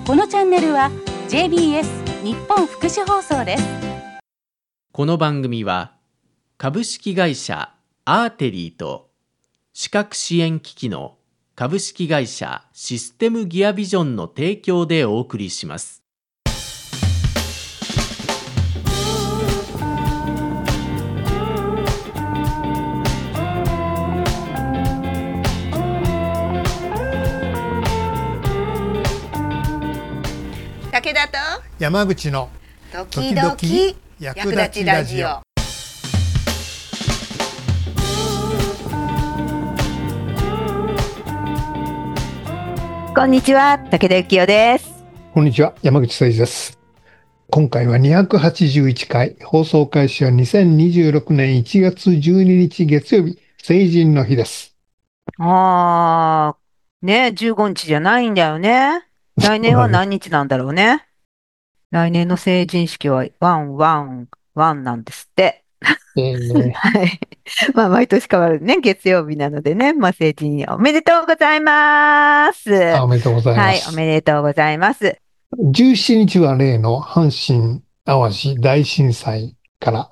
このチャンネルは JBS 日本福祉放送です。 この番組は株式会社アーテリーと視覚支援機器の株式会社システムギアビジョンの提供でお送りします。 武田と山口の時々役立ちラジオ。こんにちは、武田幸男です。 こんにちは、山口誠二です。今回は281回、放送開始は2026年1月12日月曜日、成人の日です。 ね、15日じゃないんだよね。来年は何日なんだろうね。来年の成人式は111なんですって。はい。まあ、毎年変わるね、月曜日なのでね、まあ、成人おめでとうございます。 おめでとうございます。 はい、おめでとうございます。 17日は例の阪神・淡路大震災から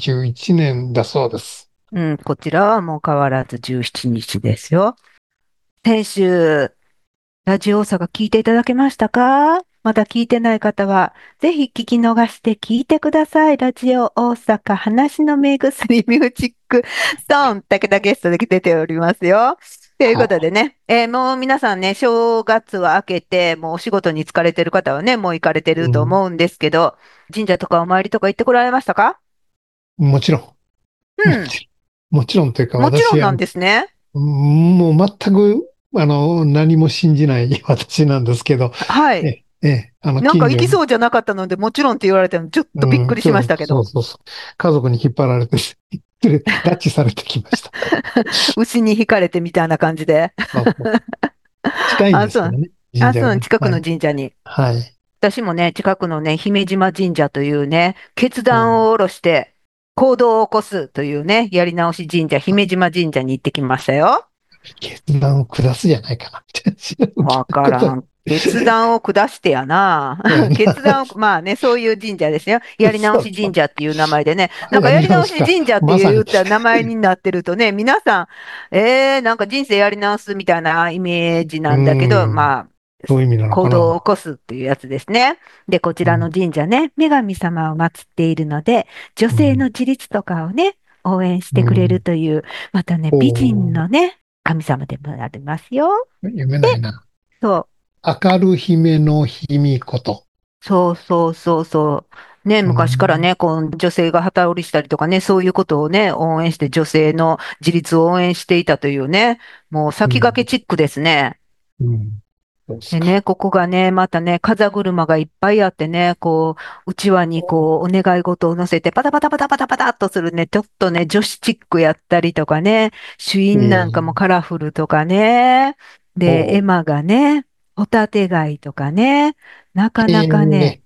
31年だそうです。 こちらはもう変わらず17日ですよ。先週、ラジオ大阪聞いていただけましたか？まだ聞いてない方は、ぜひ聞き逃して聞いてください。ラジオ大阪話の目薬ミュージックソン、武田ゲストで出ておりますよ。ということでね、もう皆さんね、正月は明けて、もうお仕事に疲れてる方はね、もう行かれてると思うんですけど、神社とかお参りとか行ってこられましたか？ もちろん。もちろんというか、 もちろん私はなんですね。 もう全く、何も信じない私なんですけど、 はい。なんか行きそうじゃなかったので、もちろんって言われても、ちょっとびっくりしましたけど。 そう。家族に引っ張られて、拉致されてきました。 牛に引かれてみたいな感じで。 近いんですけどね、神社がね。 近くの神社に。 はい。 私もね、近くのね、姫島神社というね、決断を下ろして行動を起こすというね、やり直し神社、姫島神社に行ってきましたよ。 決断を下すじゃないかな。 わからん。決断を下してやな。決断を、まあね、そういう神社ですよ。やり直し神社っていう名前でね。なんかやり直し神社って言った名前になってるとね、皆さん、なんか人生やり直すみたいなイメージなんだけど、まあ、 そういう意味なのかな。 行動を起こすっていうやつですね。で、こちらの神社ね、女神様を祀っているので、女性の自立とかをね、応援してくれるという、またね、美人のね、神様でもありますよ。 読めないな。 そう。 明る姫の卑弥呼と。 そう。ね、昔からね、女性が旗織りしたりとかね、そういうことをね、応援して女性の自立を応援していたというね、もう先駆けチックですね。でね、ここがね、またね、風車がいっぱいあってね、うちわにお願い事を乗せて、パタパタパタパタパタっとするね、ちょっとね、女子チックやったりとかね、朱印なんかもカラフルとかね、で、絵馬がね、ホタテ貝とかね、なかなかね、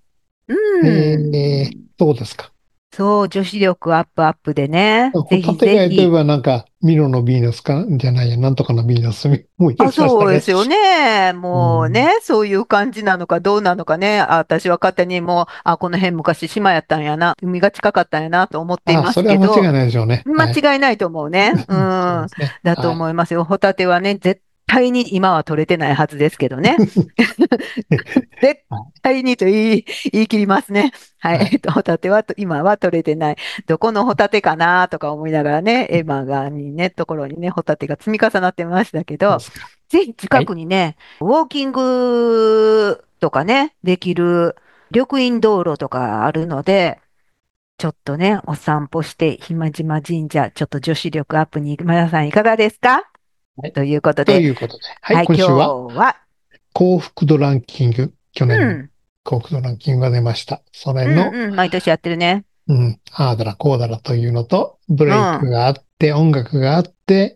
そうですか。 そう、女子力アップでね、 ホぜひタテ貝といえぜひ。 ばなんか、ミロのヴィーナスか、じゃないや、なんとかのヴィーナスもいらっしゃいましたね。 そうですよね。もうね、そういう感じなのかどうなのかね。私は勝手にもう、この辺昔島やったんやな、海が近かったんやなと思っていまそれは間違いすけど、 ないでしょうね。 間違いないと思うね。 そうですね。 だと思いますよ。ホタテはね、絶対に今は取れてないはずですけどね。絶対にと言い切りますね。はい。ホタテは今は取れてない。どこのホタテかなとか思いながらね、エマがにね、ところにね、ホタテが積み重なってましたけど、ぜひ近くにね、ウォーキングとかね、できる緑蔭道路とかあるので、ちょっとね、お散歩して、姫島神社、ちょっと女子力アップに、皆さんいかがですか？ということで、 はい、今週は今日は、 幸福度ランキング、去年の幸福度ランキングが出ました。それの、 毎年やってるね。 ああだらこうだらというのと、ブレイクがあって、音楽があって、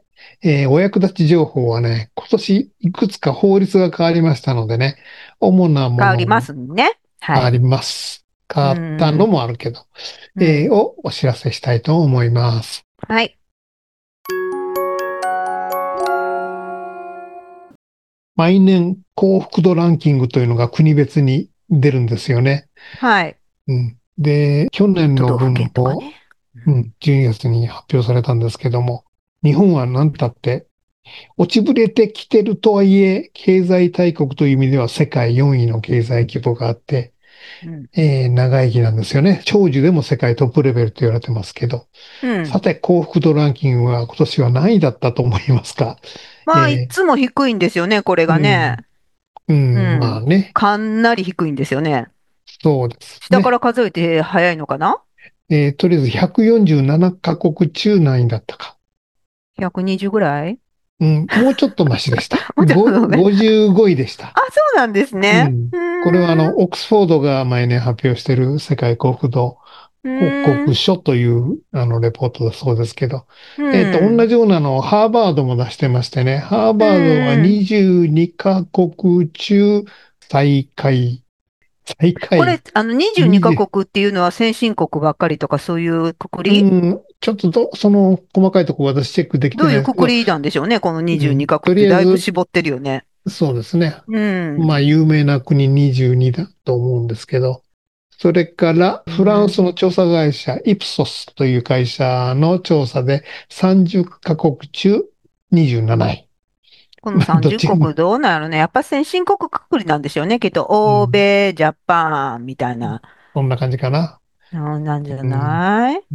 お役立ち情報はね、今年いくつか法律が変わりましたのでね、主なもの変わりますね。 変わります。変わったのもあるけど、をお知らせしたいと思います。 はい。 毎年幸福度ランキングというのが国別に出るんですよね。 はい。 うん。で、去年都道府の分を、 県とかね。 12月に発表されたんですけども、日本は何たって落ちぶれてきてるとはいえ、経済大国という意味では世界4位の経済規模があって、 うん。 長生きなんですよね。長寿でも世界トップレベルと言われてますけど。 うん。 さて、幸福度ランキングは今年は何位だったと思いますか？ まあ、いえつも低いんですよね、これーうがね。 ん、うん、まあうん。 ね、 かなり低いんですよね。 そうです下からね。 数えて早いのかな？ とりあえず147カ国中何位だったか。 120 ぐらい？ うん、もうちょっとマシでした。 もうちょっとね。 55位でした。 あ、そうなんですね。 うん。 うこれはーん。 オックスフォードが毎年発表している世界幸福度う報ーん。 告書というレポートだそうですけど、 うん。 同じようなのをハーバードも出してましてね、ハーうバードはん。 22カ国中最下位、最下これ、 位、 22カ 20、 国っていうのは先進国ばっかりとかそういうくくうり？ ん、ちょっとその細かいところ私チェックできどういうくくてないですけど、 りなんでしょうね、この22 うん、 カ国ってとりあえず、 だいぶ絞ってるよね。 そうですね。 うん。 まあ、有名な国22だと思うんですけど、それからうフランスのん。 調査会社イプソスという会社の調査で30カ国中27位。 このまあ、どっ 30 ちも、 国どうなるね。やっぱ先進国くくりなんでしょうね。きっと、欧うん、 米、ジャパンみたいな、 そんな感じかな。 なんじゃうん、 ない？ うん、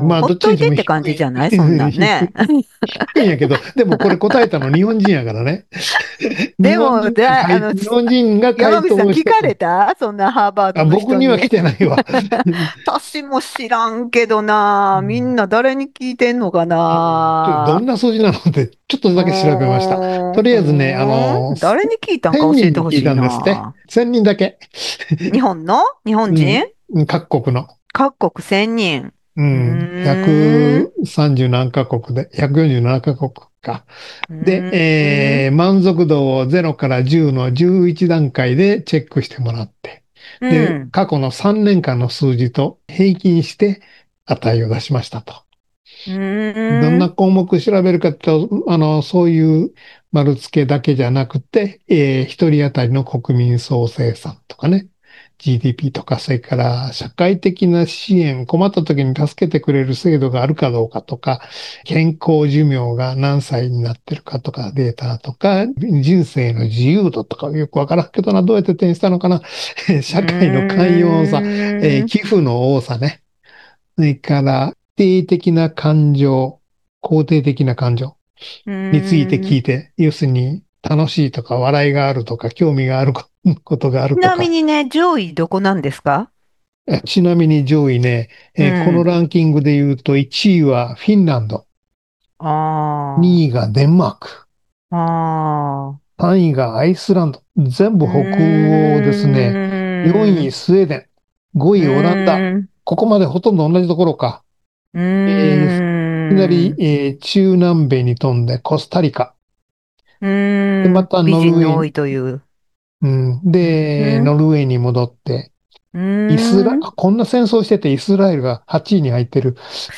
もうまあ、 ほっといてどっちにしてもって感じじ低い、 ゃないそんなんね。 低いんやけど、でもこれ答えたの日本人やからね。 でも、 日本人が回山口さん聞か答をしたと。 れたそんなハーバードあ、 の人に。 僕には来てないわ。 私も知らんけどうな。みんんな誰に聞いてんのかどんな。 な数字なのってちょっとうだけ調べました。とりあえずね、 誰に聞いたんか 1000 教え人に聞いてほしいたんですって。 な。 1000人だけ。 日本人？ 各国の。 各国1000人。うーん。 130何カ国で、147カ国か。 うで、 ーん。 満足度を0から10の11段階でチェックしてもらって、 うで、 ん。 過去の3年間の数字と平均して値を出しましたと。 うどんなーん。 項目調べるかと、そういう丸付けだけじゃなくて、一人当たりの国民総生産とかね、GDP とか、それから社会的な支援、困った時に助けてくれる制度があるかどうかとか、健康寿命が何歳になってるかとか、データとか、人生の自由度とか、よくわからんけどな、どうやって転したのかな、 う社会の寛容さ、 ーん。 寄付の多さね、それから否定的な感情、肯定的な感情うについてーん。 聞いて、要するに楽しいとか笑いがあるとか興味があることがあるちなみとか。 にね、上位どこなんですか？ ちなみに上位ね、このうん。 ランキングで言うと1位はフィンランド、 あ 2位がデンマーク、 あ。ああ。 3位がアイスランド、全う部北欧ですね。4位ーん。 スウェーデン、5 う位オランダ。 ーん。 ここまでほとんど同じところか。 ういきなり、 ーん。 中南米に飛んでコスタリカ。 うで、 ーん。 また美ノルウェー、 人の多いという。 うん。 うで、 ん。 ノルウェーに戻って、 うーん。いこんな戦争しててイスラエルが8位に入ってる。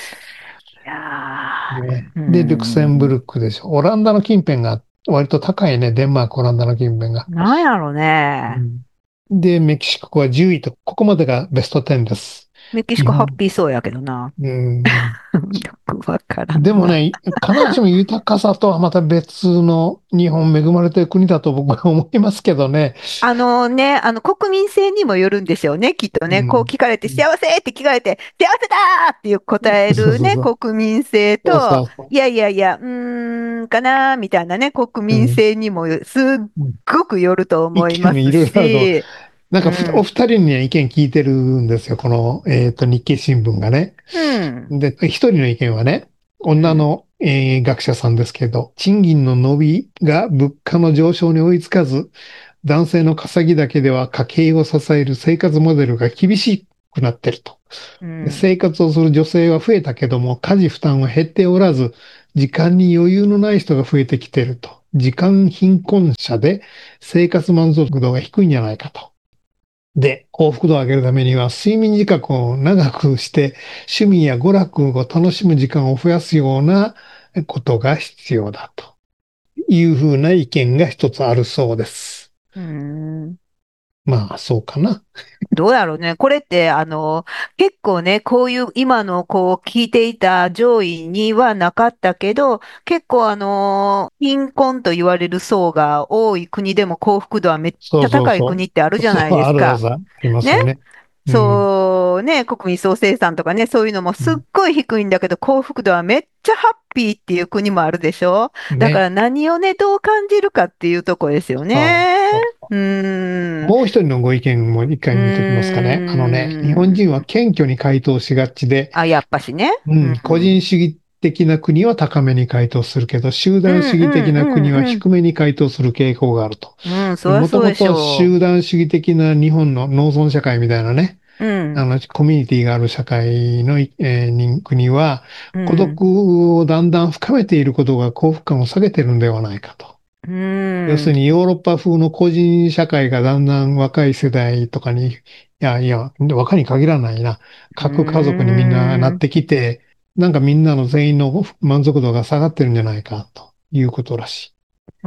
やね。 ー。うーで、ルクセンブん。 ルクでしょ。オランダの近辺が割と高いね。デンマーク、オランダの近辺が。 なんやろね。 うんで、メキシコは10位と、ここまでがベスト10です。 メキシコハッ日本。 ピーそうやけどな。 うん。 よくわからんな。 でもね、必ずしも豊かさとはまた別の日本恵まれてる国だと僕は思いますけどね。 国民性にもよるんでしょうね、きっとね。こううん。 聞かれて、幸せって聞かれて、幸せだーっていう答えるね、 そうそうそう。 国民性そうと、 そうそいやいやいや、かなーみたいなね、国う。う民ん。 性にもすっうんごくよると意思います見いろいろあると、 し、 なんかおうん、 二人には意見聞いてるんですよ。この、日経新聞がね。 うん、 で、一人の意見はね、 うん、 女の、学者さんですけど、賃金の伸びが物価の上昇に追いつかず、男性の稼ぎだけでは家計を支える生活モデルが厳しくなってると。 うん、 生活をする女性は増えたけども、家事負担は減っておらず、時間に余裕のない人が増えてきてると。時間貧困者で生活満足度が低いんじゃないかと。で、幸福度を上げるためには、睡眠時間を長くして、趣味や娯楽を楽しむ時間を増やすようなことが必要だと。 いうふうな意見が一つあるそうです。 うーん。 まあ、そうかな。 どうやろうね。これって、結構ね、こういう今のこう聞いていた上位にはなかったけど、結構貧困と言われる層が多い国でも幸福度はめっちそうゃ高いそうそ国ってあるう。 じゃないそう、 ですか。 あるはずありますね。 よね。うん。 そうね、国民総生産とかね、そういうのもすっごい低いんだけど、幸福度はめっちゃハッピーっていう国もあるでしょ。だかね。 ら何をね、どう感じるかっていうとこですよあね。 あ、 うーん。 もう一人のご意見も一う回見ときますかね。日本人はーん。 謙虚に回答しがちで、 あ、やっぱしね。う個ん。 人主義的な国は高めに回答するけど、集うん団主義的な国はうん低めに回答する傾向があると。 うん。うん、そりゃもとそうでしもとょ集団主義的な日本の農村社会みたいなね、 う。うん。 コミュニティがある社会の、国は、孤うん。 独をだんだん深めていることが幸福感を下げてるんではないかと。 うん。 要するにヨーロッパ風の個人社会がだんだん若い世代とかに、いやいや、若いに限らないな、 う各家族にみんななっん。 てきて、なんかみんなの全員の満足度が下がってるんじゃないかということらしい。 うん。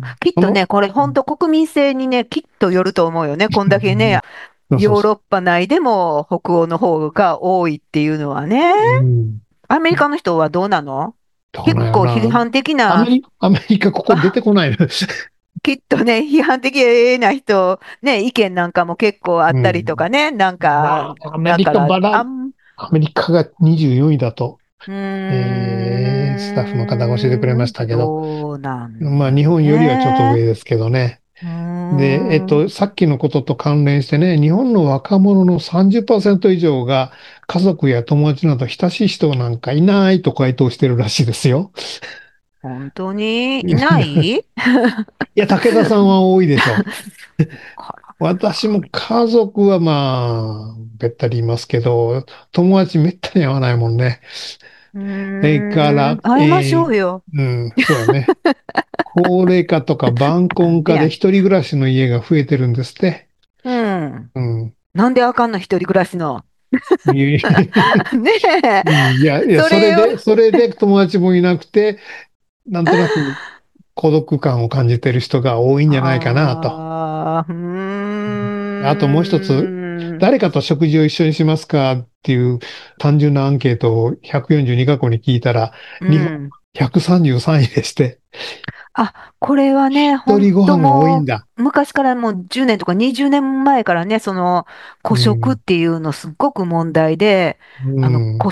きっその、 とね、これ本当国民性にね、きっとよると思うよね。こんだけね、 そうそうそヨーロッパ内でも北欧の方が多いっていうのはね。 う。うん。 アメリカの人はどうなの？ どう結構なんやろな。 批判的な、 アメリカここ出てこないの。 きっとね、批判的な人、ね、意見なんかも結構あったりとうん。 かね、なんか、 まあ、アメリカだから、 アメリカが24位だと、 うースタッフの方が教えてくれましたけど、 そうなんまあ、日だ本よりはちょっとね。 上ですけどね。 うーで、 ん、 さっきのことと関連してね、日本の若者の30%以上が家族や友達など親しい人なんかいないと回答してるらしいですよ。 本当にいない？ いや、武田さんは多いでしょかう。私も家族はまあ、べったりいますけど、友達めったに会わないもんね。 うそれかーん、 ら、 会いましょうよ。 そうやね。高齢化とか晩婚化でなんでやね一人暮らしの家が増えてるんですって。 ん。うん。 うん。 なんであかんの、一人暮らしの。 いねえ。 や、 それを、 それで友達もいなくて、なんとなく孤独感を感じてる人が多いんじゃないかなと。 ああ、 あともう一つ、 ん。 誰かと食事を一緒にしますかっていう単純なアンケートを142カ国に聞いたら、日本うん。 133位でして、 あ、これはね、 一本人ご飯が多いん当もだ。 う、昔からもう10年とか20年前からね、その、孤食っうん、 ていうのすっごく問題で、 うん、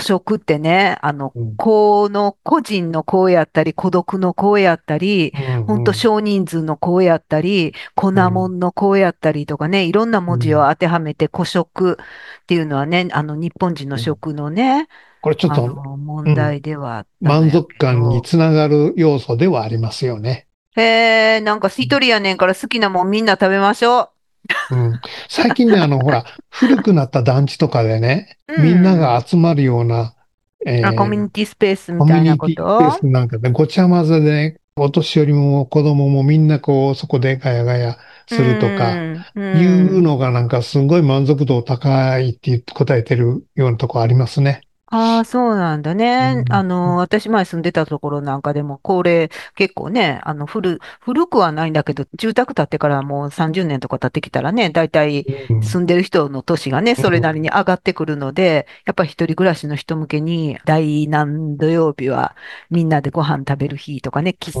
孤食ってね、 うん、 個人の子やったり、孤独の子やったり、 うん、 本当うん、 少人数の子やったり、粉うん、 もんの子やったりとかね、いろんな文字をうん。 当てはめて孤食っていうのはね、日本人の食のね、 これちょっと、う問ん、 題ではあったの満や足感にけど、 つながる要素ではありますよね。 へえ、なんか一人やねんから好きなもんみんな食べましょうん。最近ね、ほら、古くなった団地とかでね、 う。うみんながん。 集まるような、 あ、コミュえーニティスペースみコミュたいなこニティスペーと？ スなんかでごちゃ混ぜで、お年寄りも子供もみんなこう、そこでガヤガヤうするとか、 ん、ういうん。 のがなんかすごい満足度高いって答えてるようなとこありますね。 ああ、そうなんだね。 うん。 私前住んでたところなんかでも、高齢、結構ね、古くはないんだけど、住宅建ってからもう30年とか経ってきたらね、だいたいうん。 住んでる人の年がね、それなりに上がってくるので、やっぱり一人暮らしの人向けに、第何土曜日はみんなでご飯食べる日とかね、喫うん。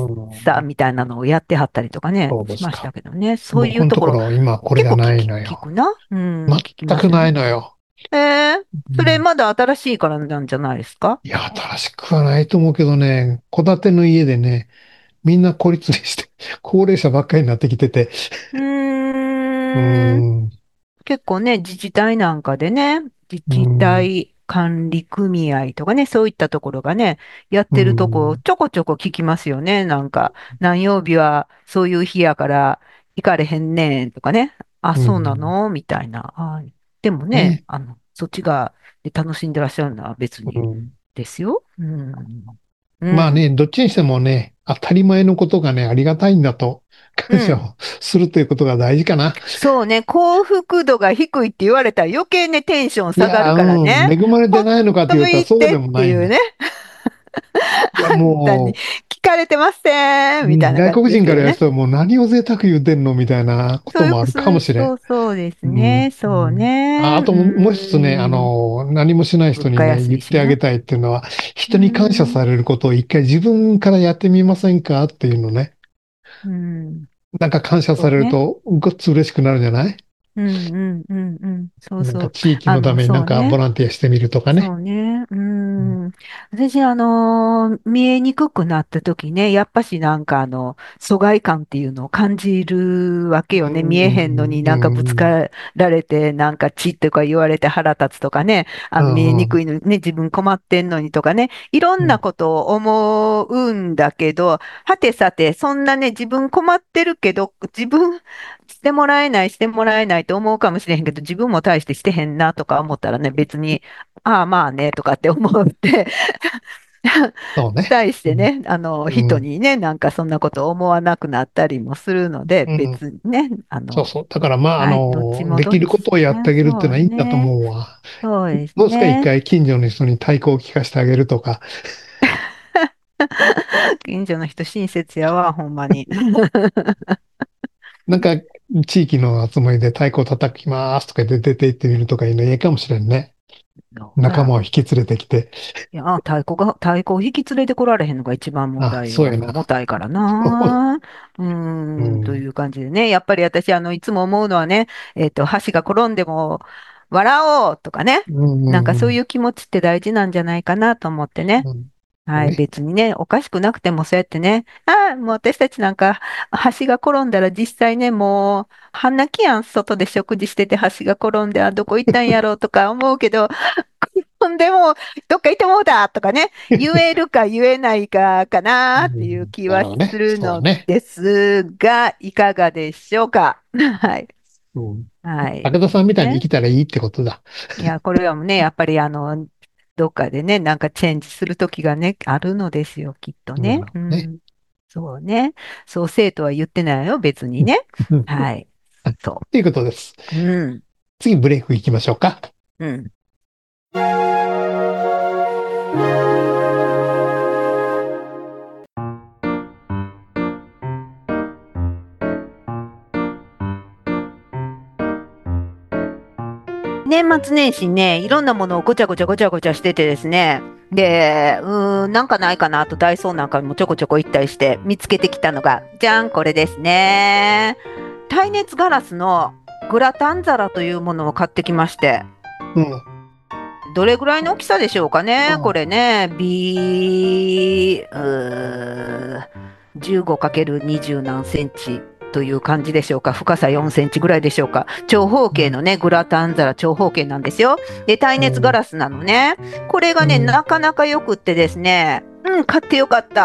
茶みたいなのをやってはったりとかね、 そうですか。 しましたけどね、そうい僕のとうところ、 ころ今これがな結構いのよ。 聞くな。うん、聞き全くますよね。 ないのよ。 えー、それうん。 まだ新しいからなんじゃないですか？ いや、新しくはないと思うけどね、戸建ての家でね、みんな孤立して、高齢者ばっかりになってきてて、 ううーーん、 ん、 結構ね、自治体なんかでね、自うー治ん、 体管理組合とかね、そういったところがね、やっうーてるとこ、 ん、 ちょこちょこ聞きますよね。なんか、何曜日はそういう日やから行かれへんねんとかね。あ、 うそうなん、 のみたいな。はい。でもね、 ね、 そっちがで楽しんでらっしゃるのは別にうん。 ですよ。うん。うん。 まあね、どっちにしてもね、当たり前のことがね、ありがたいんだと感謝うん。 をするということが大事かな。 そうね、幸福度が低いって言われたら余計ね、テンション下がるいや、 からね。 恵まれてほっないのかと言とったらそうでいてっもないんだ。 ていうね。 いや、 あんたにも聞かれてませんみたいな外感じ国人からやるですけどね。 ともう何を贅沢言うてんのみたいなこともあるかもしれん。 そうですうん。 ね。そうあ、 ね。 あともう一つね、何もしない人物価にね、 安いしな。 言ってあげたいっていうのは、 う人に感謝ん。 されることを一回自分からやってみませんかっていうのね。 うん。 なんか感謝さそうね。 れると、ごっつ嬉しくなるんじゃない？ そうなんかそう。 地域のためになんかボそうね。 ランティアしてみるとかね。 そうね。 うん。 私、見えにくくなった時ね、やっぱしなんか疎外感っていうのを感じるわけよね。見えへんのになんかぶつかられて、なんかチッとか言われて腹立つとかね。見えにくいのにね、自分困ってんのにとかね。いろんなことを思うんだけど、はてさて、そんなね、自分困ってるけど、自分してもらえないと思うかもしれへんけど、自分も大してしてへんなとか思ったらね、別に、ああまあねとかって思ってそうね。 対しうん。 てね、 うん。 人にね、なんかそんなこと思わなくなったりもするので、 うん。 別にね、 そうそう。だからまあ、 はい、どっちもできるどっちことをやってあね、 げるっていうのそうはいいんだとね、 思うわ。 そうですもしくは一ね。 回近所の人に太鼓を聞かせてあげるとか、 近所の人親切やわ、ほんまに。 なんか地域の集まりで太鼓を叩きますとかで出て行ってみるとかいうのいいかもしれんね。 ほや、 仲間を引き連れてきて。 いや、太鼓を引き連れてこられへんのが一番問あ、 題よ。 そうやな。 重たいからな。というん。 う感じでね。やっぱり私、いつも思うのはね、箸が転んでも笑おうとかね。 うん。 なんかうん。 そういう気持ちって大事なんじゃないかなと思ってね。 うん。 はい、 ね。 別にね、おかしくなくてもそうやってね、もう私たちなんか、橋が転んだら実際ね、もう、半泣きやん、外で食事してて橋が転んで、どこ行ったんやろうとか思うけど、ほんでも、どっか行ってもうだとかね、言えるか言えないかかうなっていうん。 気はすなるほどね。 るのそうだね。 ですが、いかがでしょうか。はい。 うん。 はい。 武田さんみたいに生ね。 きたらいいってことだ。 いや、これはもうね、やっぱりどっかでね、なんかチェンジする時がね、あるのですよ、きっとなるね。 ほどね。 そうね。そうせえとは言ってないよ、別にね。 うん。 はい。そということです。 う。うん。 次ブレイク行きましょうか。 うん。年末年始ね、いろんなものをごちゃごちゃごちゃごちゃしててですね。で、なんかないかなとダイソーなんかにもちょこちょこ行ったりして見つけてきたのが、じゃん、これですね。耐熱ガラスのグラタン皿というものを買ってきまして、 うん。 どれぐらいの大きさでしょうかね、こあれね。15×20 何センチという感じでしょうか。深さ4センチぐらいでしょうか。長方形のね、グラタン皿長方形なんですよ。で、耐熱ガラスなのね。これがね、 うん。 なかなかよくってですね。買ってよかった。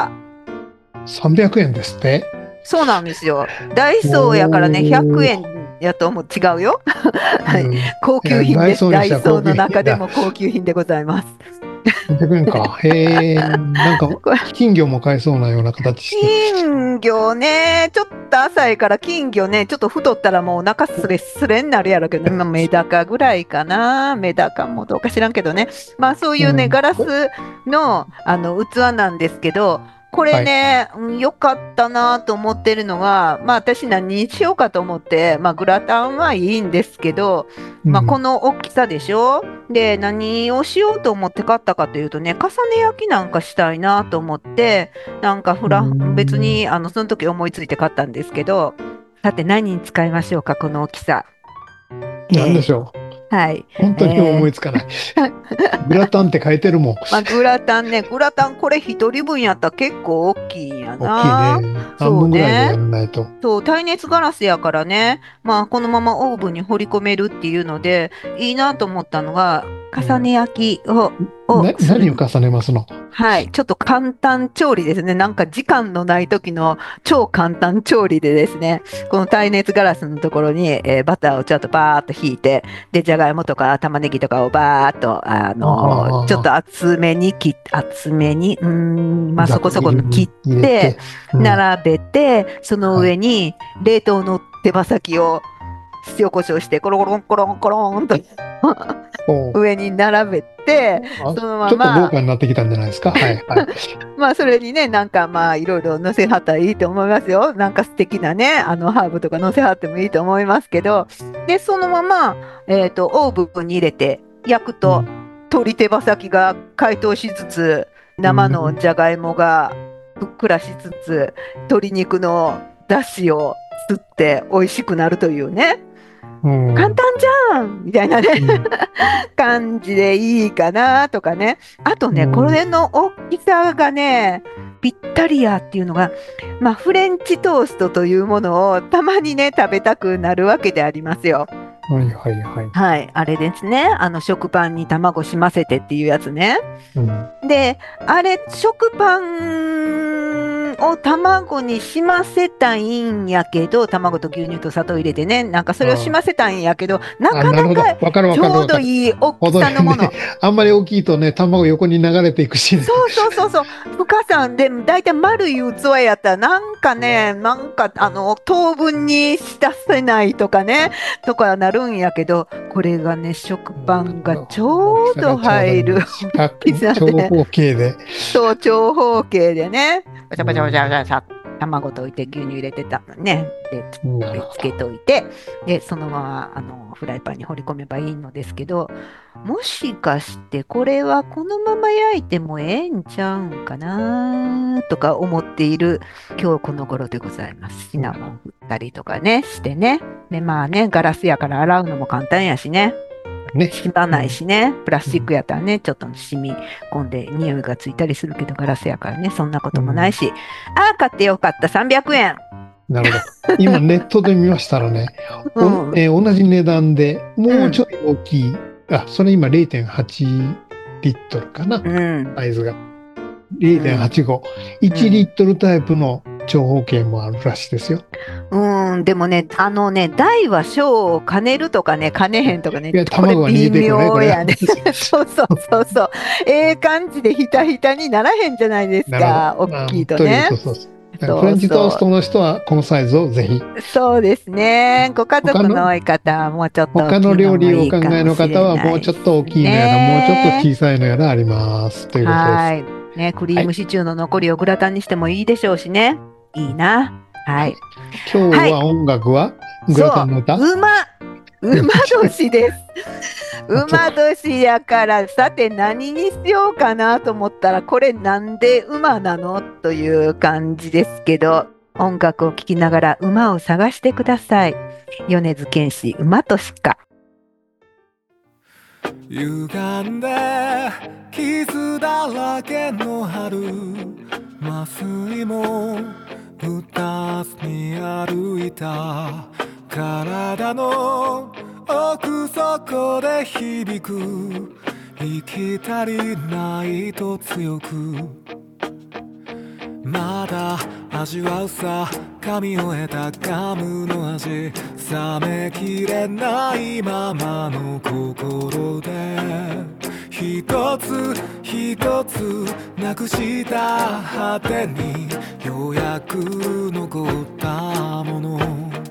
300円ですって。 そうなんですよ。ダイソーやからね、100 おー。 円やと思う。違うよ。はい。 うん。い高級や、 品です。 ダイソーにダイしたら高級ソーの中品だ。 でも高級品でございます。 300円か。へえ、なんか、 これ金魚も買えそうなような形して。 金魚ね、ちょっと浅いから金魚ね、ちょっと太ったらもうお腹すれすれになるやろうけどね、まあ、メダカぐらいかな。メダカもどうか知らんけどね。まあそういうね、 うん。 ガラスの、器なんですけど、これはい。 ね、良かったなと思ってるのが、まあ私何にしようかと思って、まあグラタンはいいんですけど、まあこうん。 の大きさでしょ。で、何をしようと思って買ったかというとね、重ね焼きなんかしたいなと思って、なんかう別ん。 に、その時思いついて買ったんですけど、さて何に使いましょうか、この大きさ。えなんでしょう。 はい。 本当に思えーいつかない。グラタンって書いてるもん。 まあ、グラタンこれ一人分やったら結構大きいんや大きいな。 ね。半そう分ぐらいでやね。 らないと。 そう、耐熱ガラスやからね、まあ、このままオーブンに放り込めるっていうので、いいなと思ったのが、重ねうん。 焼きをする。 何を重ねますの？ はい。ちょっと簡単調理ですね。なんか時間のない時の超簡単調理でですね、この耐熱ガラスのところに、バターをちょっとバーっと引いて、で、じゃがいもとか玉ねぎとかをバーっと、 あちょっとあ、 厚めに、まあそこざくそこの切っ切りに入れて、 て。うん。 並べて、そのはい。 上に冷凍の手羽先を塩コショウして、コロコロンコロンコロンと上に並べて、 あ、 そのちょっと豪まま、 華になってきたんじゃないですか。はいはい。 まあそれにね、なんかまあいろいろ乗せはったらいいと思いますよ。なんか素敵なね、ハーブとか乗せはってもいいと思いますけど、で、そのまま、オーブンに入れて焼くうと、 ん。 鶏手羽先が解凍しつつ、生のじゃがいもがふっくらしつつ、鶏肉の出汁を吸って美味しくなるというね、簡単じゃんみたいなね、感じでいいかなとかね。あとね、これの大きさがね、ぴったりやっていうのが、まあ、フレンチトーストというものをたまにね、食べたくなるわけでありますよ。 はいはいはい。 はい、あれですね。食パンに卵しませてっていうやつね。 うん。 で、あれ、食パンを卵にしませたいんやけど、卵と牛乳と砂糖入れてね、なんかそれをしませたいんやけど、なかなるほど。 なかわかるわちょうかるわかる。 どいい大きさのもの。 あんまり大きいとね、卵横に流れていくしね。 そうそうそうそう。深さんで、だいたい丸い器やったら、なんかね、なんか、等分にし出せないとかね、とかなるんやけど、これがね、食パンがちょうど入る四角大きさ長で、 方形で。 そう、長方形でね、バチャバチャバチャバチャ、卵溶いて牛乳入れてたのね、で、 なるほつけといて、で、そのまま、フライパンに放り込めばいいのですけど、もしかしてこれはこのまま焼いてもええんちゃうんかなとか思っている今日この頃でございます。シナモン振ったりとかね、してね。で、まあね、ガラスやから洗うのも簡単やしね。 ど。ね。 染まないしね。プラスチックやったらね、ちょっと染み込んで匂いがついたりするけど、ガラスやからね、そんなこともないし。ああ、買ってよかった。300円。 なるほど。今ネットで見ましたらね、同じ値段でもうちょい大きい、それ今0.8リットルかな、サイズが。0.85。1リットルタイプの長方形もあるらしいですよ。 でもね、大は小を兼ねるとかね、兼ねへんとかね、 いや、卵が逃げていくね、これ。 やね。そうそうそうそう。感じでひたひたにならへんじゃないですか、大きいとね。 そうそうそう。フレンチトーストの人はこのサイズをぜひ。 そうですね。ご家族の多い方はもうちょっと他の料理をお考えの方はもうちょっと大きいのやら、もうちょっと小さいのやらありますということです。 はい。ね、クリームシチューの残りをグラタンにしてもいいでしょうしね。いいな。はい。 今日は音楽はグラタンの歌？ 馬年です。馬年やから、さて何にしようかなと思ったら、これなんで馬なのという感じですけど、音楽を聴きながら馬を探してください。米津玄師、馬年か。 歪んで傷だらけの春、麻酔も打たずに歩いた、体の奥底で響く、生き足りないと強く、まだ味わうさ、噛み終えたガムの味、冷めきれないままの心で、一つ一つなくした果てにようやく残ったもの、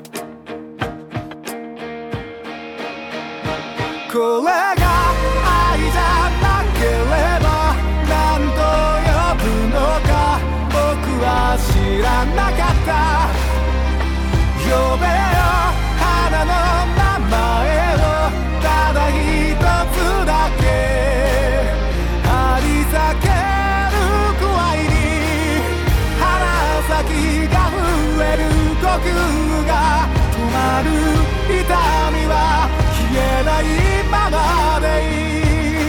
これが愛じゃなければ何と呼ぶのか僕は知らなかった。呼べよ花の名前をただ一つだけ、張り裂けるくらいに鼻先が増える呼吸が止まる、痛みは消えないままでいい。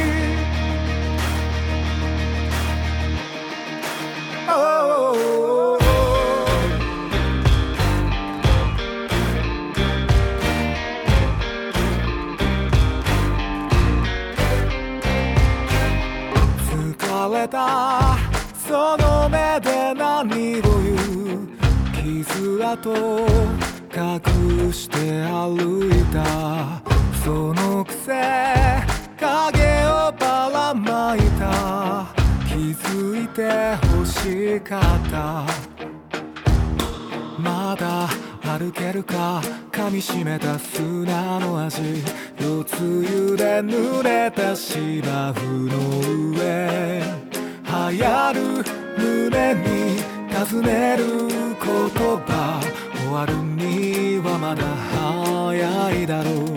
疲れたその目で何を言う、傷跡隠して歩いた、そのくせ影をばらまいた、気づいて欲しかった、まだ歩けるか噛みしめた砂の味夜露で濡れた芝生の上流行る胸に尋ねる言葉終わるにはまだ早いだろう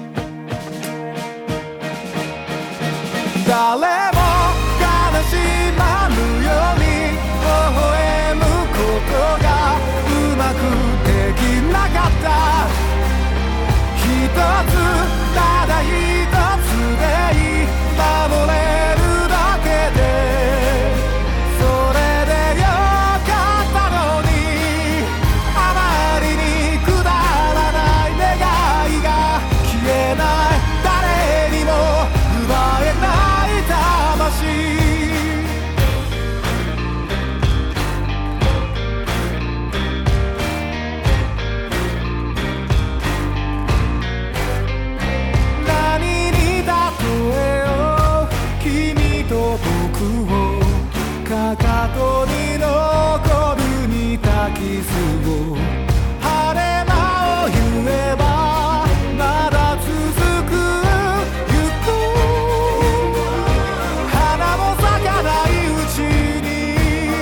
誰も悲しまぬように微笑むことがうまくできなかった一つただ一つでいい守れるだけでそれでよかったのにあまりにくだらない願いが消えない誰にも奪えない魂何に例えよう君と僕をかかとに残る似た傷を晴れ間を言えばまだ続くゆく花も咲かないうちに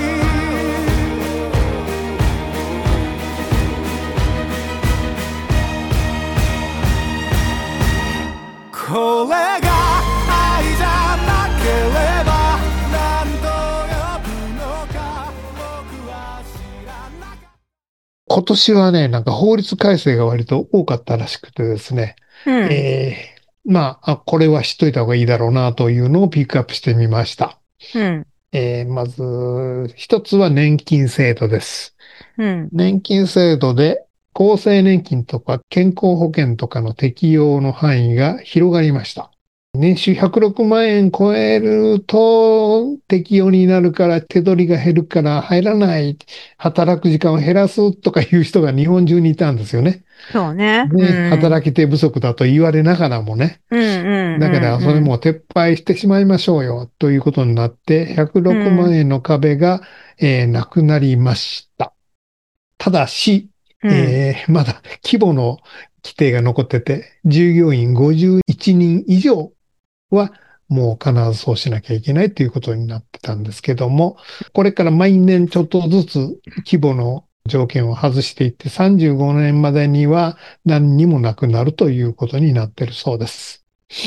これが愛じゃなければ何と呼ぶのか僕は知らなかった今年はね、なんか法律改正が割と多かったらしくてですね、 うん。 まあ、これは知っといた方がいいだろうなというのをピックアップしてみました。 うん。 まず、一つは年金制度です。 うん。 年金制度で厚生年金とか健康保険とかの適用の範囲が広がりました。年収106万円超えると適用になるから手取りが減るから入らない、働く時間を減らすとかいう人が日本中にいたんですよね。 そうね。 で、働き手不足だと言われながらもね。 うんうん。 だからそれも撤廃してしまいましょうよということになって106万円の壁が、なくなりました。ただし、まだ規模の規定が残ってて、従業員51人以上はもう必ずそうしなきゃいけないということになってたんですけども、これから毎年ちょっとずつ規模の条件を外していって35年までには何にもなくなるということになってるそうです。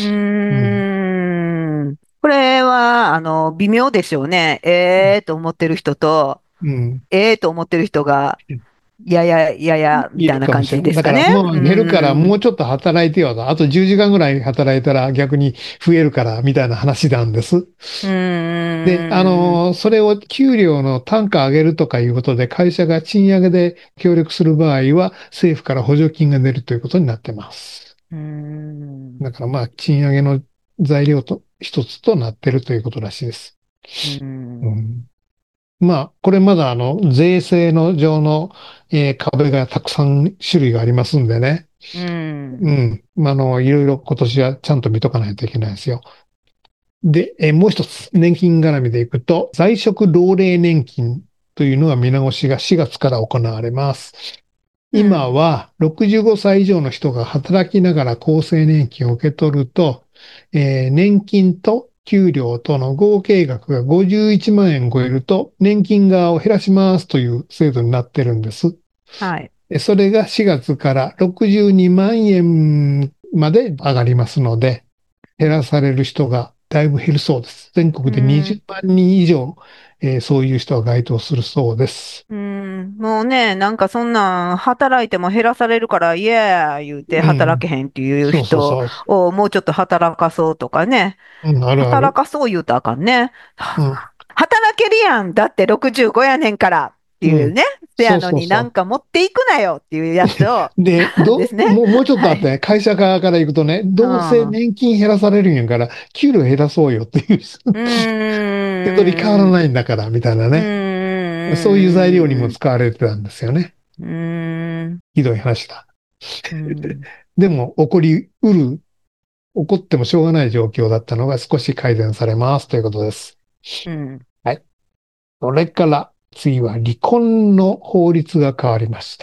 これは、微妙でしょうね。と思ってる人と、と思ってる人が、いや、みたいな感じですかね。 だからもう減るからもうちょっと働いてよと。あと10時間ぐらい働いたら逆に増えるからみたいな話なんです。で、それを給料の単価上げるとかいうことで会社が賃上げで協力する場合は政府から補助金が出るということになってます。だからまあ賃上げの材料と一つとなってるということらしいです。まあ、これまだ税制の上の、壁がたくさん種類がありますんでね。まあ、いろいろ今年はちゃんと見とかないといけないですよ。で、もう一つ、年金絡みでいくと、在職老齢年金というのが見直しが4月から行われます。今は65歳以上の人が働きながら厚生年金を受け取ると、年金と給料との合計額が51万円超えると年金側を減らしますという制度になってるんです。 はい。 それが4月から62万円まで上がりますので、減らされる人がだいぶ減るそうです。全国で20万人以上、そういう人が該当するそうです。 もうね、なんかそんなん働いても減らされるから、イエー言うて働けへんっていう人をもうちょっと働かそうとかね。働かそう言うとあかんね。働けるやん。だって65やねんからっていうね。せやのになんか持っていくなよっていうやつを。 ですね。もうちょっとあって、会社側から行くとね、どうせ年金減らされるんやから、給料減らそうよっていう。手取り変わらないんだから、みたいなね。そういう材料にも使われてたんですよね。ひどい話だ。でも、起こってもしょうがない状況だったのが少し改善されますということです。はい。それから次は離婚の法律が変わりました。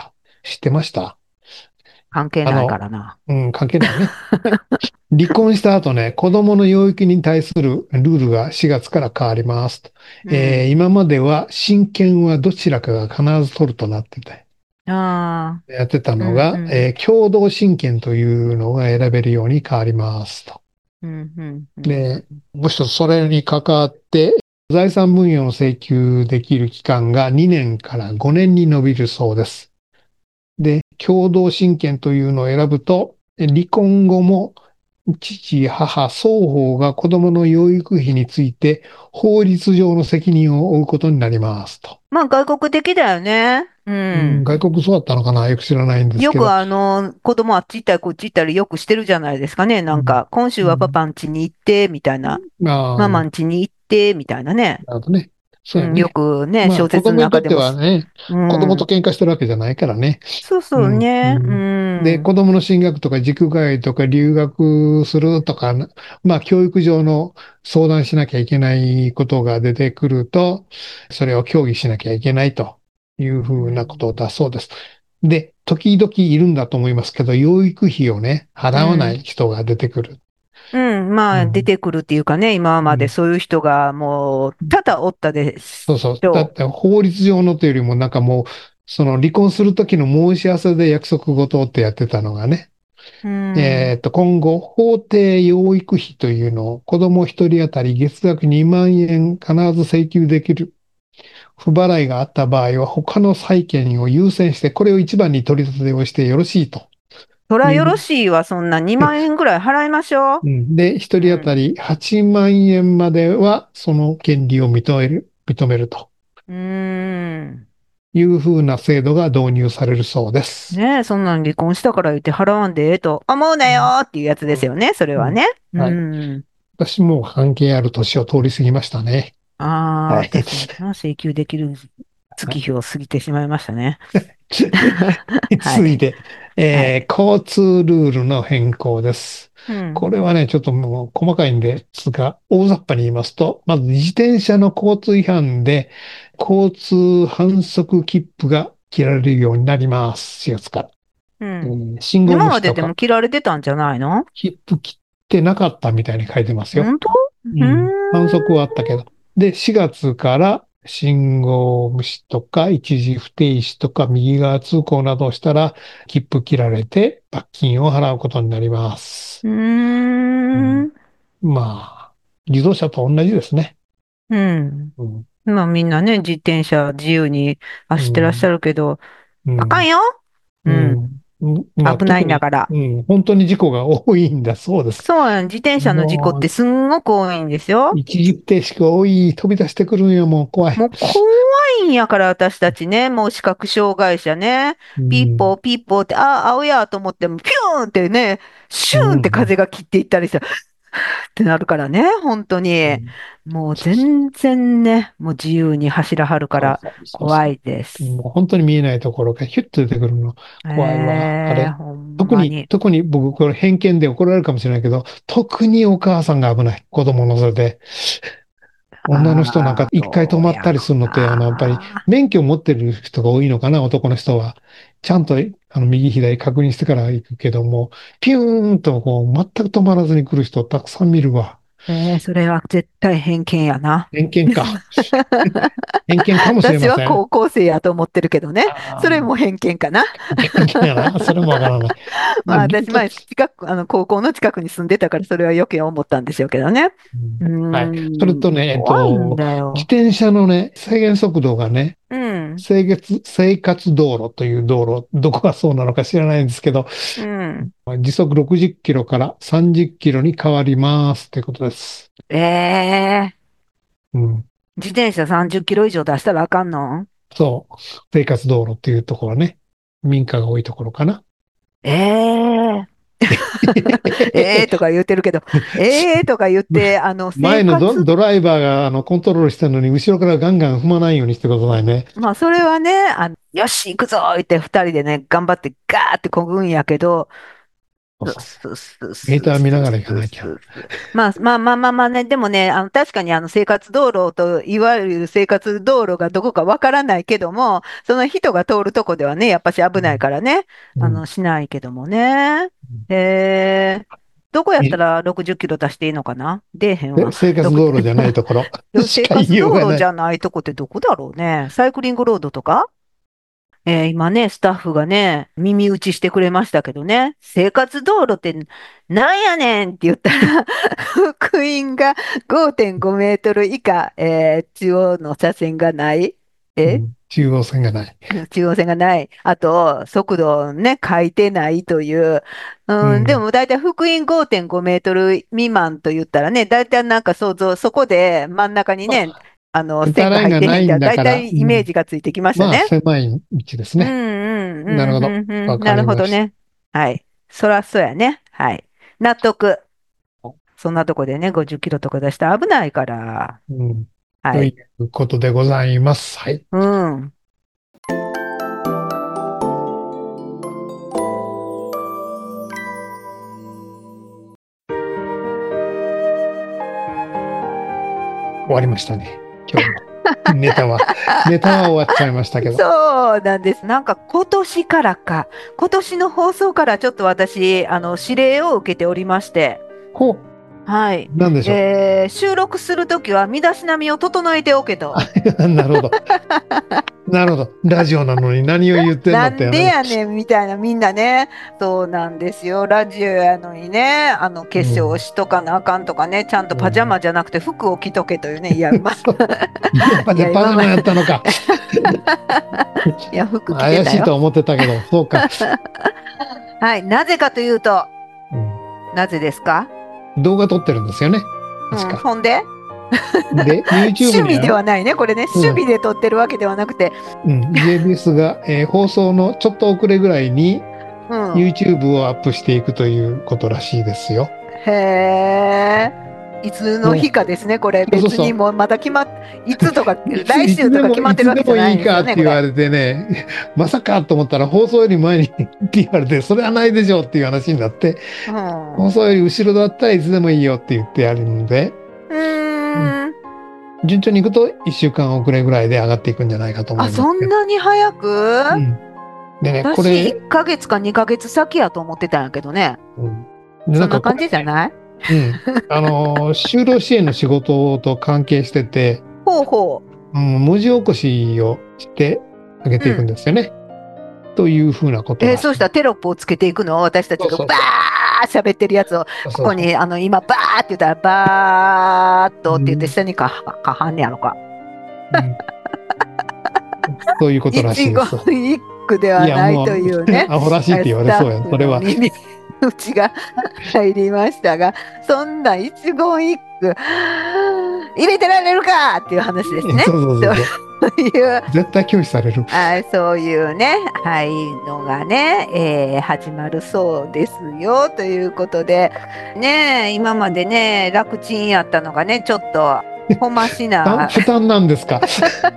知ってました？ 関係ないかあの、 らな。 関係ないね。離婚した後ね、子供の養育に対するルールが4月から変わりますと。 うん。 今までは親権はどちらかが必ず取るとなってて、 ああ、 やってたうん、うのが、 ん、 共同親権というのが選べるように変わりますと。 うん、うん、うん。 で、もう一つそれに関わって、財産分与の請求できる期間が2年から5年に伸びるそうです。で、共同親権というのを選ぶと、離婚後も父、母、双方が子供の養育費について法律上の責任を負うことになりますと。 まあ、外国的だよね。う外ん。 国そうだったのかなよく知らないんですよくけど。 子供あっち行ったりこっち行ったりよくしてるじゃないですかね。 うん。 今週はパうん。 パん家に行って、みたいな。ママん家に行って、みたいなね。 なるほどね。そうやうん、よね。 くね、 まあ、 小説の子供にとって中でもす、 はね、 う子供とん。 喧嘩してるわけじゃないからね。 そうそうね。うで、 ん。 子供の進学とか塾通いとか留学するとか、まあ、教育上の相談しなきゃいけないことが出てくると、それを協議しなきゃいけないというふうなことだそうです。で、時々いるんだと思いますけど、養育費をね、払わないうん。 人が出てくる。 うん。まあ、出うん。 てくるっていうかね、今までうん。 そういう人がもう、多々おったでしそうそう。だっょて法律上のというよりもなんかもう、その離婚するときの申し合わせで約束事ってやってたのがね、 う。うん。 今後、法定養育費というのを子供一人当たり月額2万円必ず請求できる。不払いがあった場合は他の債権を優先して、これを一番に取り立てをしてよろしいとそらよろいう。 しいわ、そんな2万円ぐらい払いましょう。 うん。で、一うん。 人当たり8万円まではその権利を認めるとうーん。 いうふうな制度が導入されるそうです。 ねえ、そんなん離婚したから言って払わんでええと思うなようん。 ーっていうやつですうん。 よね、それうん。 はね。うはい。 ん。 私も関係ある年を通り過ぎましたね。 ああ、 はい。 私もな請求できる月日を過ぎてしまいましたね。はい。 続いて、 はい。 交通ルールの変更です。 うん。 これはね、ちょっともう細かいんですが、大雑把に言いますと、まず自転車の交通違反で交通反則切符が切られるようになります。4月から。 うん。 信号今まででも無視とか、 切られてたんじゃないの？ 切符切ってなかったみたいに書いてますよ。 本当？うーん。 反則はあったけど。で、4月から信号無視とか一時不停止とか右側通行などをしたら切符切られて罰金を払うことになります。 うーうん。 ん。 まあ、自動車と同じですね。 うん。 うん。 まあみんなね、自転車自由にう走ってらっしゃん。 るけど、 うん。 あかんよ。ううん。 ん。まあ、 危ないんだ特に、 から。 本当に事故が多いんだそうです。 そうやん、自転車の事故っもう、 てすんごく多いんですよ。 一時不停止が多い、飛び出してくるんよ、もう怖い。 もう怖いんやから私たちね、もう視覚障害者ね、 うピッポーん。 ピッポーって、あ、青やと思っても、ピューンってね、シうューンってん。 風が切っていったりして、ってなるからね、本当に。 うん。 もうそうそう。 全然ね、もう自由に走らはるからそうそうそう怖いそう。 です。 もう本当に見えないところがヒュッと出てくるの怖いわ。あれ。 ほん特に、 まに。 特に僕、これ偏見で怒られるかもしれないけど、特にお母さんが危ない。子供乗せて。女の人なんかああ、 一回止まったどうやろりするのって、やっぱりな。 免許を持ってる人が多いのかな、男の人は。ちゃんと、右左確認してから行くけども、ピューンとこう、全く止まらずに来る人たくさん見るわ。 それは絶対偏見やな。 偏見か。偏見かもしれ私ません。 は高校生やと思ってるけどね。それあも偏見かな。 あ、偏見やな。それもわからない。まあ、 まあ私前高校の近くに住んでたからそれは余計思ったんでしょうけどね。うーはい。それとん、 ね、 怖いんだ自よ。 転車のね、制限速度がね、 うん、 生活道路という道路、どこがそうなのか知らないんですけど、 うん。 時速60キロから30キロに変わりますということです。 ええうん。 自転車30キロ以上出したらあかんの？ そう。生活道路っていうところはね、民家が多いところかな。 ええええとか言ってるけど、ええとか言って、生前のド、 活、 ドライバーがコントロールしてるのに、後ろからガンガン踏まないようにしてくださいね。 まあそれはね、よし、行くぞ言って二人でね、頑張ってガーって漕ぐんやけど、 そうそうそうメーター見ながら行かなきゃ。 まあね、でもね、確かに生活道路といわゆる生活道路がどこかわからないけども、その人が通るとこではね、やっぱし危ないからね、 うんしないけどもね。どこやったら60キロ出していいのかな、出えへんわ。 生活道路じゃないところしか生活言いようがない。 道路じゃないとこってどこだろうね。サイクリングロードとか今ね、スタッフがね、耳打ちしてくれましたけどね、生活道路ってなんやねんって言ったら、福音が5.5メートル以下、中央の車線がない。 中央線がない。 中央線がない。あと、速度をね、書いてないという。でも大体福音5.5メートル未満と言ったらね、大体なんか想像、そこで真ん中にね、線が入ってへんから、大体イメージがついてきましたね。 狭い道ですね。なるほど。 なるほどね。はい。そらそうやね。はい。納得。そんなとこでね、50キロとか出したら危ないから。 はい。ということでございます。はい。終わりましたね。今日も。ネタは終わっちゃいましたけど。 そうなんです。なんか今年の放送からちょっと私、指令を受けておりまして。はい。 何でしょう。 収録するときは身だしなみを整えておけと。 なるほど。なるほど。ラジオなのに何を言ってんのって。 なんでやねんみたいなみんなね。そうなんですよ。ラジオやのにね、化粧しとかなあかんとかね、ちゃんとパジャマじゃなくて服を着とけというね。いや、 パジャマやったのか。 いや、服着てた怪よ。 しいと思ってたけど、そうか。 はい。なぜかというと、なぜですか？ 動画撮ってるんですよね。確か。 ほんで YouTube 趣味ではないね、これね。趣味で撮ってるわけではなくて。 JBS が、放送のちょっと遅れぐらいに、YouTube をアップしていくということらしいですよ。 へー。いつの日かですね、これ。別にもうまだいつとか、来週とか決まってるわけじゃないんですよね。 いつでもいいかって言われてね、まさかと思ったら放送より前にって言われて、それはないでしょうっていう話になって、放送より後ろだったらいつでもいいよって言ってやるので、順調にいくと1週間遅れぐらいで上がっていくんじゃないかと思います。 そんなに早く？ でね、 これ。1ヶ月か2ヶ月先やと思ってたんやけどね。そんな感じじゃない？ 就労支援の仕事と関係してて、文字起こしをしてあげていくんですよね。というふうなことそうしたらテロップをつけていくの？私たちがバー喋ってるやつを、ここに今バーって言ったらバーっとって言って下にかはんねやろか。 そういうことらしいです。 一言一句ではないというね。 アホらしいって言われそうや、それは。 うちが入りましたが、そんな一言一句入れてられるかっていう話ですね。 絶対拒否される。 そういうね、のがね、始まるそうですよということで、ね、今までね、楽ちんやったのがね、ちょっとこましな。 負担なんですか。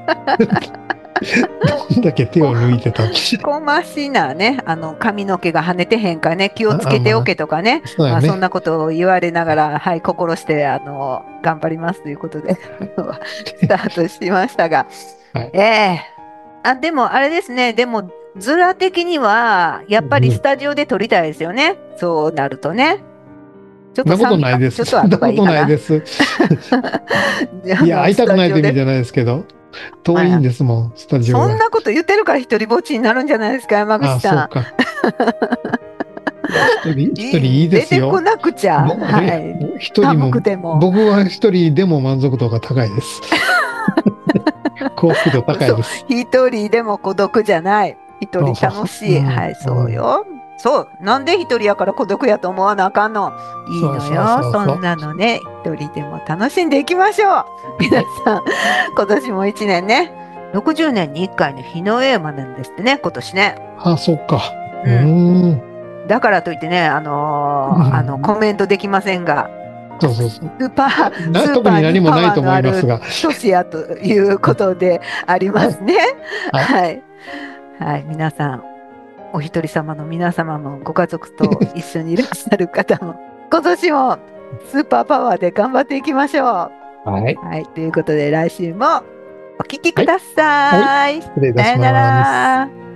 どんだけ手を抜いてたんですこましなね、髪の毛が跳ねてへんかね、気をつけておけとかね、そんなことを言われながら、心して頑張りますということでスタートしましたが、でもあれですね、でもズラ的にはやっぱりスタジオで撮りたいですよね、そうなるとね。 そんなことないです。そんなことないです。いや、会いたくないという意味じゃないですけど。遠いんですもん、スタジオが。 そんなこと言ってるから一人ぼっちになるんじゃないですか、山口さん。 そうか。一人いいですよ。 出てこなくちゃ。 一人も、僕は一人でも満足度が高いです。幸福度高いです。 一人でも孤独じゃない。一人楽しい。そうよ。そう。なんで一人やから孤独やと思わなあかんの。いいのよ。そんなのね。一人でも楽しんでいきましょう。皆さん、今年も1年ね、60年に1回の日の絵馬なんですってね、今年ね。 そっか。 だからといってね、コメントできませんが、 スーパー特に何もないと思いますが、 年やということでありますね。はい。皆さん、 お一人様の皆様もご家族と一緒にいらっしゃる方も今年もスーパーパワーで頑張っていきましょう。 はい。 はい、ということで来週もお聞きください。 失礼いたさよなします。 ら。